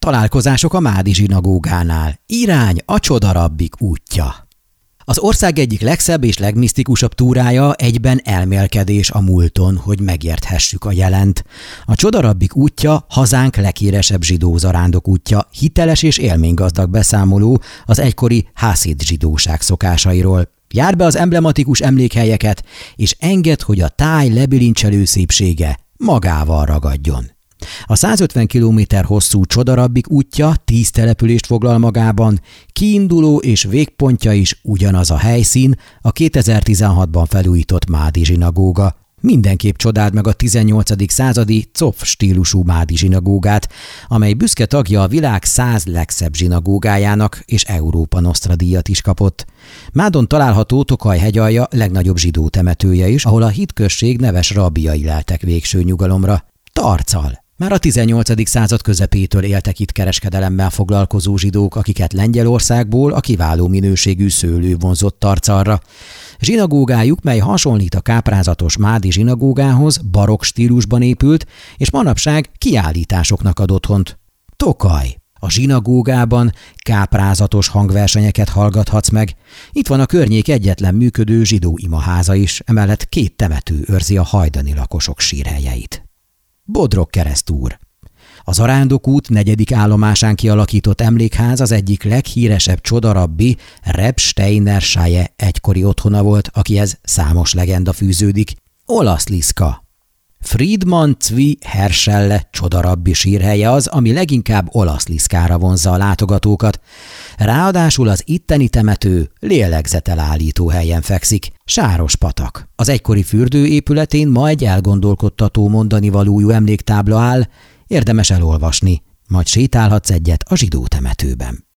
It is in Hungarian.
Találkozások a Mádi zsinagógánál. Irány a Csoda Rabbik útja. Az ország egyik legszebb és legmisztikusabb túrája egyben elmélkedés a múlton, hogy megérthessük a jelent. A Csoda Rabbik útja hazánk leghíresebb zsidó zarándok útja, hiteles és élménygazdag beszámoló az egykori hászid zsidóság szokásairól. Jár be az emblematikus emlékhelyeket, és engedd, hogy a táj lebilincselő szépsége magával ragadjon. A 150 km hosszú Csoda Rabbik útja 10 települést foglal magában, kiinduló és végpontja is ugyanaz a helyszín, a 2016-ban felújított Mádi zsinagóga. Mindenképp csodáld meg a 18. századi Copf stílusú Mádi zsinagógát, amely büszke tagja a világ 100 legszebb zsinagógájának, és Európa Nostra díjat is kapott. Mádon található Tokaj hegyalja legnagyobb zsidó temetője is, ahol a hitközség neves rabbiai leltek végső nyugalomra. Tarcal. Már a 18. század közepétől éltek itt kereskedelemmel foglalkozó zsidók, akiket Lengyelországból a kiváló minőségű szőlő vonzott Tarcalra. Zsinagógájuk, mely hasonlít a káprázatos Mádi zsinagógához, barokk stílusban épült, és manapság kiállításoknak ad otthont. Tokaj. A zsinagógában káprázatos hangversenyeket hallgathatsz meg. Itt van a környék egyetlen működő zsidó imaháza is, emellett 2 temető őrzi a hajdani lakosok sírhelyeit. Bodrog keresztúr. A Zarándokút 4. állomásán kialakított emlékház az egyik leghíresebb Csoda Rabbi, Reb Steiner Saje egykori otthona volt, akihez számos legenda fűződik. Olasz Liszka. Friedman Zvi Herschelle Csoda Rabbi sírhelye az, ami leginkább Olasz Liszkára vonzza a látogatókat. Ráadásul az itteni temető lélegzetelállító helyen fekszik, Sárospatak. Az egykori fürdő épületén ma egy elgondolkodtató mondanivalójú emléktábla áll, érdemes elolvasni, majd sétálhatsz egyet a zsidó temetőben.